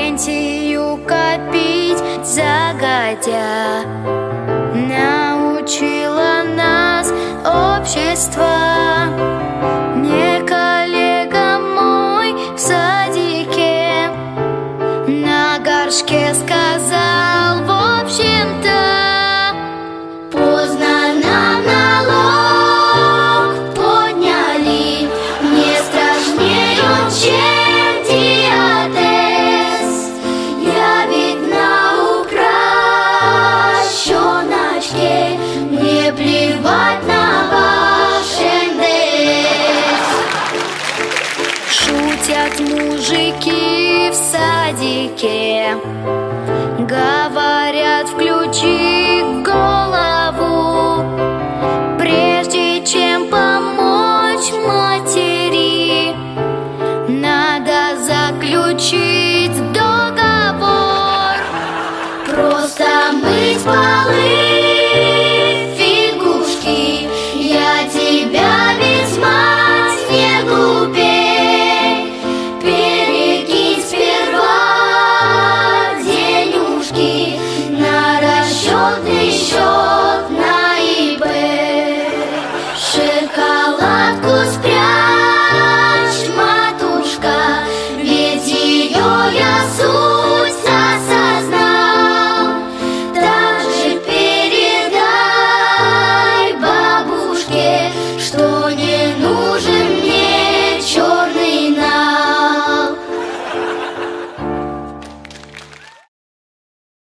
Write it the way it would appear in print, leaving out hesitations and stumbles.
пенсию копить загодя. Научило нас общество. Не коллега мой в садике на горшке сказал: в общем-то, поздно нам налог подняли, не страшнее, чем диатез. Я ведь на укращеночке, мне плевать на ваш НДС. Шутят мужики в садике, говорят: включи